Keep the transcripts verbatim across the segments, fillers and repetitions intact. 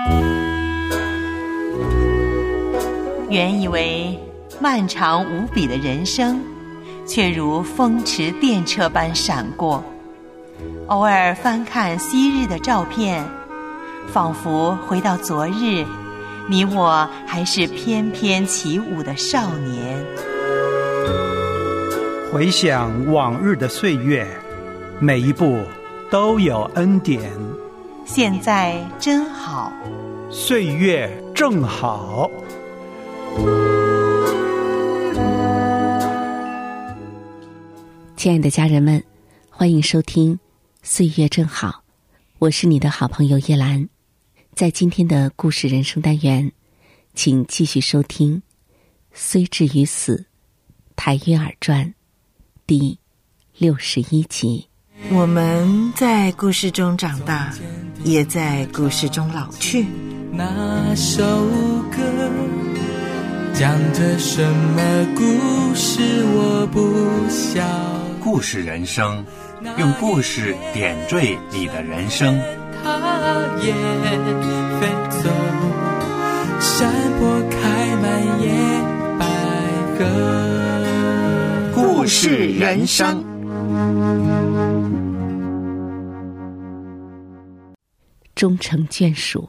原以为漫长无比的人生，却如风驰电掣般闪过。偶尔翻看昔日的照片，仿佛回到昨日，你我还是翩翩起舞的少年。 回想往日的岁月，每一步都有恩典。 现在真好， 岁月正好。 亲爱的家人们，欢迎收听岁月正好，我是你的好朋友叶兰。在今天的故事人生单元，请继续收听虽至于死，台约尔传第六十一集。 我们在故事中长大，也在故事中老去。 那首歌讲着什么故事我不晓。 故事人生，用故事点缀你的人生。 它也飞走，山坡开满野百合。 故事人生。 终成眷属。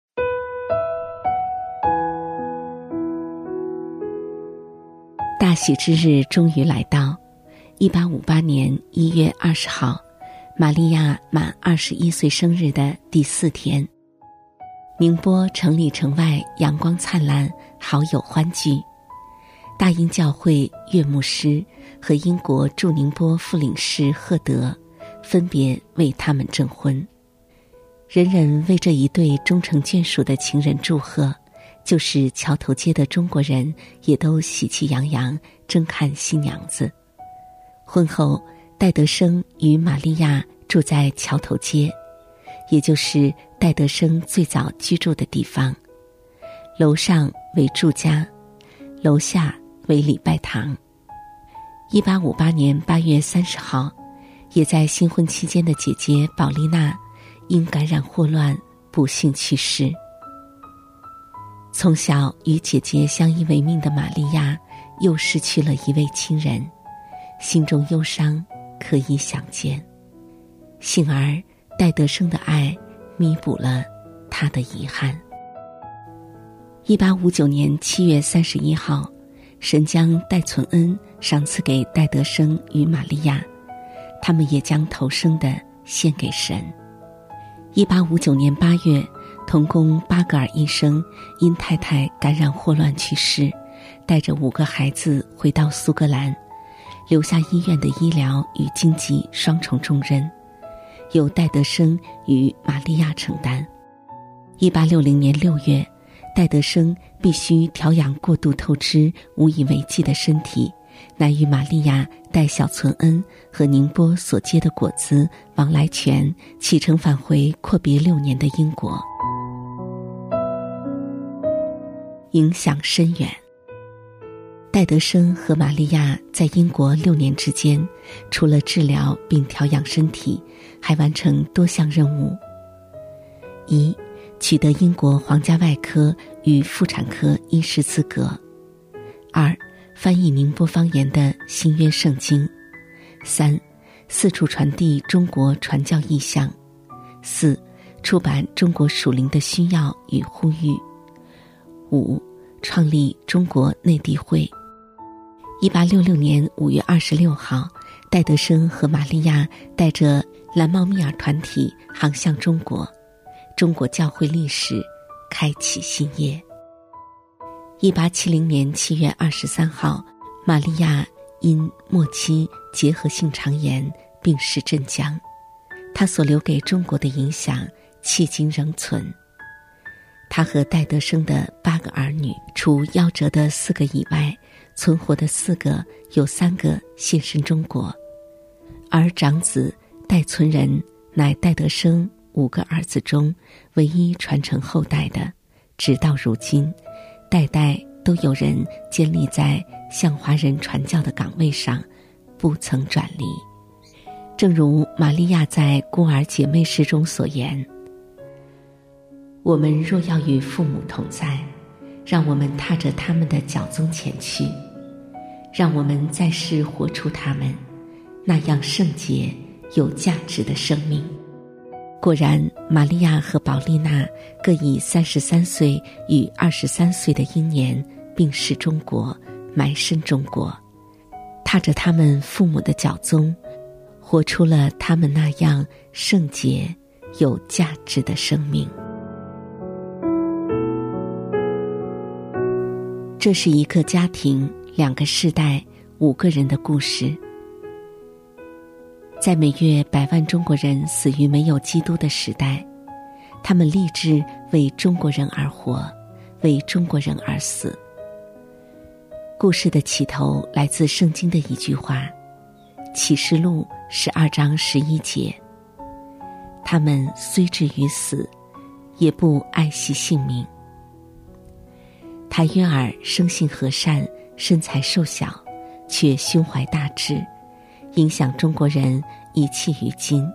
大喜之日终于来到，一八五八年一月二十号，玛利亚满二十一岁生日的第四天，宁波城里城外阳光灿烂，好友欢聚。大英教会岳牧师和英国驻宁波副领事赫德分别为他们证婚，人人为这一对终成眷属的情人祝贺，就是桥头街的中国人也都喜气洋洋争看新娘子。婚后，戴德生与玛利亚住在桥头街，也就是戴德生最早居住的地方。楼上为住家，楼下为礼拜堂。一八五八年八月三十号，也在新婚期间的姐姐保丽娜因感染霍乱不幸去世。从小与姐姐相依为命的玛利亚又失去了一位亲人，心中忧伤可以想见。幸而戴德生的爱弥补了他的遗憾。一八五九年七月三十一号，神将戴存恩赏赐给戴德生与玛利亚，他们也将头生的献给神。一八五九年八月，童工巴格尔医生因太太感染霍乱去世，带着五个孩子回到苏格兰，留下医院的医疗与经济双重重任，由戴德生与玛利亚承担。一八六零年六月，戴德生必须调养过度透支无以为继的身体，乃与玛利亚带小存恩和宁波所接的果子往来权启程返回阔别六年的英国。影响深远。戴德生和玛利亚在英国六年之间，除了治疗并调养身体，还完成多项任务。一、取得英国皇家外科与妇产科医师资格。二、翻译宁波方言的新约圣经。三、四处传递中国传教意向。四、出版中国属灵的需要与呼吁。五、创立中国内地会。一八六六年五月二十六号，戴德生和玛利亚带着蓝茂密尔团体航向中国，中国教会历史开启新页。一八七零年七月二十三号，玛利亚因末期结核性肠炎病逝镇江，她所留给中国的影响迄今仍存。他和戴德生的八个儿女，除夭折的四个以外，存活的四个有三个献身中国，而长子戴存仁乃戴德生五个儿子中唯一传承后代的，直到如今，代代都有人坚立在向华人传教的岗位上，不曾转离。正如玛利亚在孤儿姐妹诗中所言： 我们若要与父母同在，让我们踏着他们的脚踪前去，让我们在世活出他们那样圣洁有价值的生命。果然，玛利亚和保利娜各以三十三岁与二十三岁的英年病逝中国，埋身中国，踏着他们父母的脚踪，活出了他们那样圣洁有价值的生命。这是一个家庭，两个世代，五个人的故事。在每月百万中国人死于没有基督的时代，他们立志为中国人而活，为中国人而死。故事的起头来自圣经的一句话，启示录十二章十一节，他们虽至于死，也不爱惜性命。台约尔生性和善，身材瘦小，却胸怀大志，影响中国人一弃于今。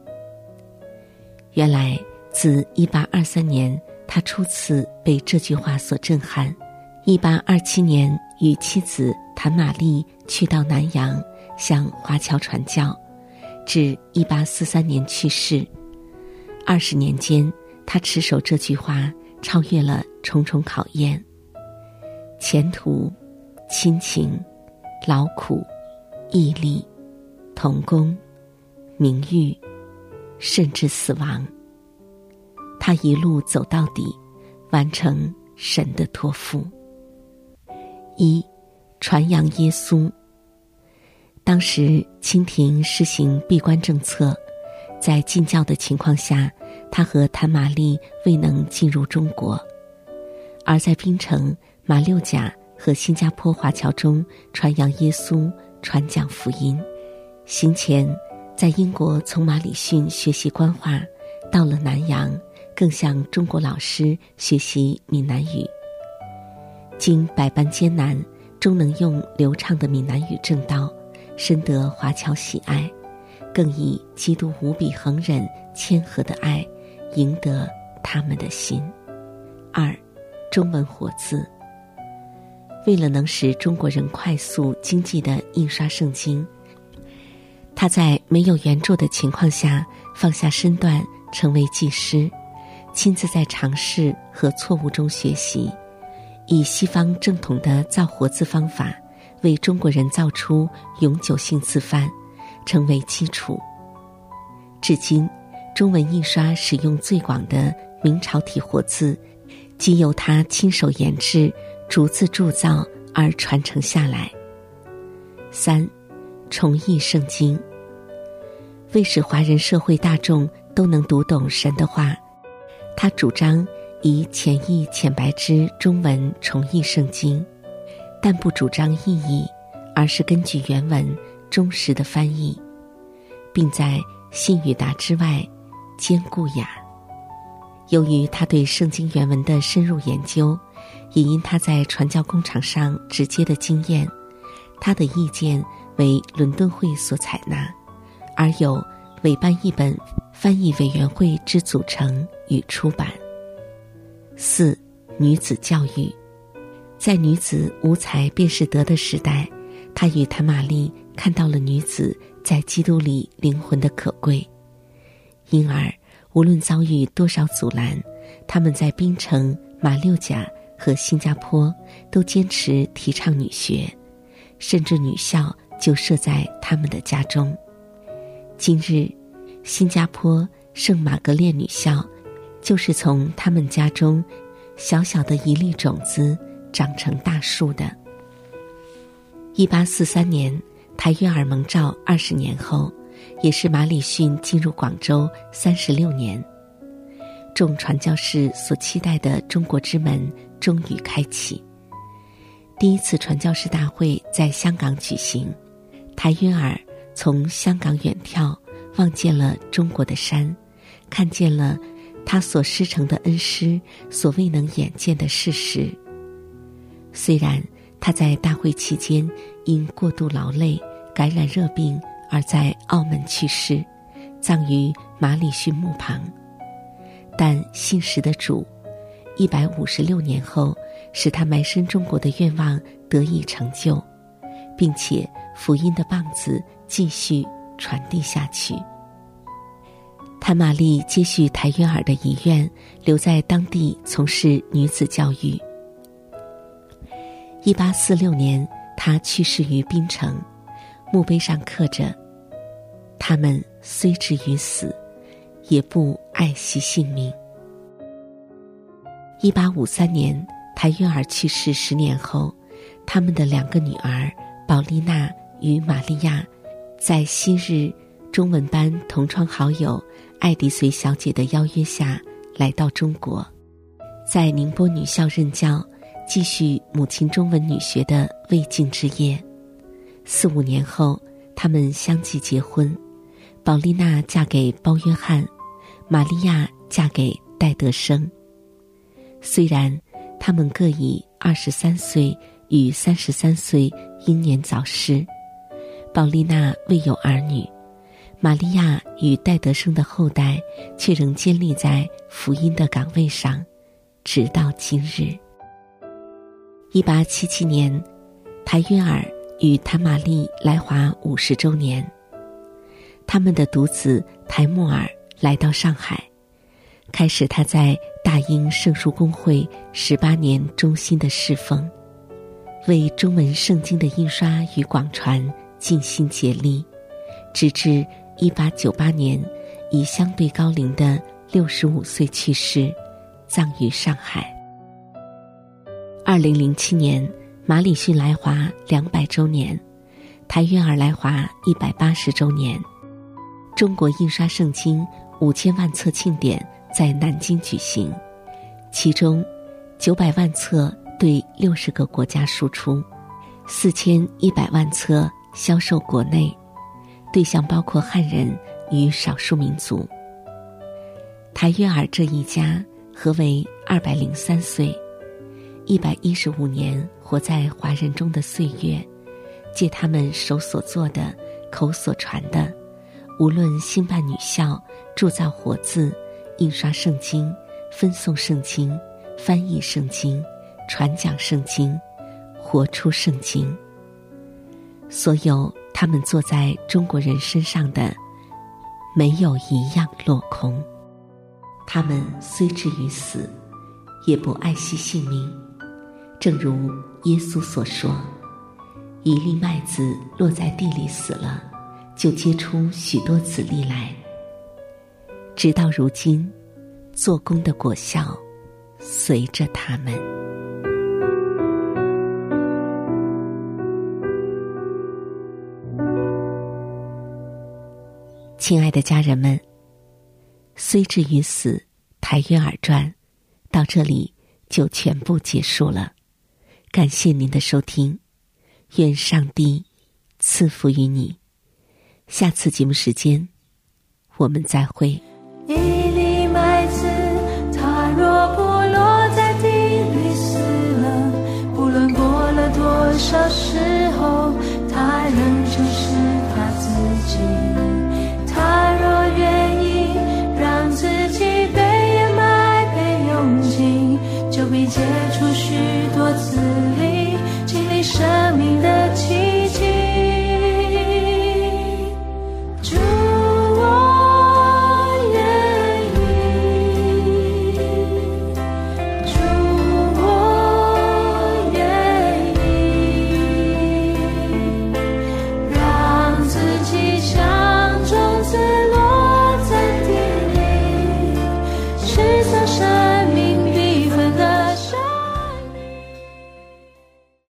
原来自一八二三年他初次被这句话所震撼，一八二七年与妻子谭玛丽去到南洋向华侨传教，至一八四三年去世。二十年间，他持守这句话，超越了重重考验。前途、亲情、劳苦、毅力、同工、名誉，甚至死亡，他一路走到底，完成神的托付。一、传扬耶稣。当时清廷实行闭关政策，在禁教的情况下，他和谭玛丽未能进入中国，而在槟城、马六甲和新加坡华侨中传扬耶稣，传讲福音。行前在英国从马礼逊学习官话，到了南洋更向中国老师学习闽南语。经百般艰难，终能用流畅的闽南语证道，深得华侨喜爱，更以基督无比恒忍谦和的爱赢得他们的心。二、中文活字。为了能使中国人快速经济地印刷圣经，他在没有原著的情况下放下身段，成为技师，亲自在尝试和错误中学习，以西方正统的造活字方法为中国人造出永久性字范，成为基础。至今，中文印刷使用最广的明朝体活字，即由他亲手研制，逐字铸造而传承下来。三、重译圣经。为使华人社会大众都能读懂神的话，他主张以浅译浅白之中文重译圣经，但不主张意译，而是根据原文忠实的翻译，并在信与答之外兼顾雅。由于他对圣经原文的深入研究，也因他在传教工场上直接的经验，他的意见为伦敦会所采纳，而有委办一本翻译委员会之组成与出版。四、女子教育。在女子无才便是德的时代，他与谭玛丽看到了女子在基督里灵魂的可贵，因而无论遭遇多少阻拦，他们在槟城、马六甲和新加坡都坚持提倡女学，甚至女校就设在他们的家中。今日，新加坡圣玛格烈女校就是从他们家中小小的一粒种子长成大树的。一八四三年，台约尔蒙召二十年后，也是马礼逊进入广州三十六年，众传教士所期待的中国之门终于开启。第一次传教士大会在香港举行，台约尔从香港远眺，望见了中国的山，看见了他所师承的恩师所未能眼见的事实。虽然他在大会期间因过度劳累感染热病而在澳门去世，葬于马礼逊墓旁， 但信实的主一百五十六年后使他埋身中国的愿望得以成就，并且福音的棒子继续传递下去。谭玛丽接续台约尔的遗愿，留在当地从事女子教育。一八四六年，她去世于槟城，墓碑上刻着：他们虽至于死，也不爱惜性命。一八五三年，台约尔去世十年后，他们的两个女儿保丽娜与玛利亚，在昔日中文班同窗好友爱迪随小姐的邀约下来到中国，在宁波女校任教，继续母亲中文女学的未竟之业。四五年后，他们相继结婚，保丽娜嫁给包约翰，玛利亚嫁给戴德生。虽然他们各以二十三岁与三十三岁英年早逝，保丽娜未有儿女，玛利亚与戴德生的后代却仍坚立在福音的岗位上，直到今日。一八七七年，台约尔与谭玛丽来华五十周年，他们的独子台木尔来到上海，开始他在大英圣书公会十八年忠心的侍奉，为中文圣经的印刷与广传尽心竭力，直至一八九八年以相对高龄的六十五岁去世，葬于上海。二零零七年，马礼逊来华两百周年，台约尔来华一百八十周年。中国印刷圣经五千万册庆典在南京举行，其中九百万册对六十个国家输出，四千一百万册销售国内，对象包括汉人与少数民族。台约尔这一家合为二百零三岁，一百一十五年活在华人中的岁月，借他们手所做的、口所传的，无论兴办女校、铸造活字、印刷圣经、分送圣经、翻译圣经、传讲圣经、活出圣经，所有他们做在中国人身上的，没有一样落空。他们虽至于死，也不爱惜性命，正如耶稣所说，一粒麦子落在地里死了，就结出许多子粒来。直到如今，做工的果效随着他们。亲爱的家人们，虽至于死，台约尔传到这里就全部结束了。感谢您的收听，愿上帝赐福于你。下次节目时间，我们再会。